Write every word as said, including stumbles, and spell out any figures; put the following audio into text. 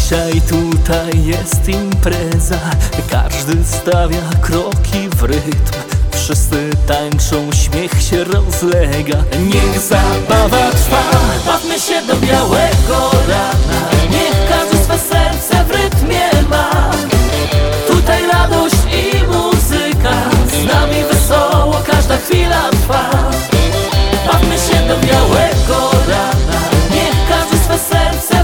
Dzisiaj tutaj jest impreza, każdy stawia kroki w rytm. Wszyscy tańczą, śmiech się rozlega. Niech zabawa trwa, bawmy się do białego